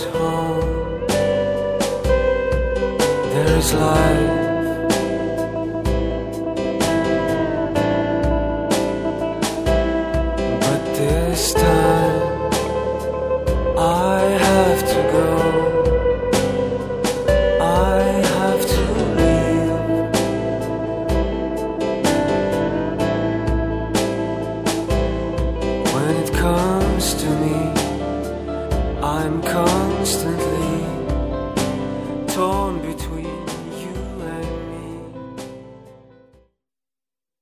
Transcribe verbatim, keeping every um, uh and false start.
home there is life. But this time I have to go. I have to leave. When it comes to me, I'm constantly torn between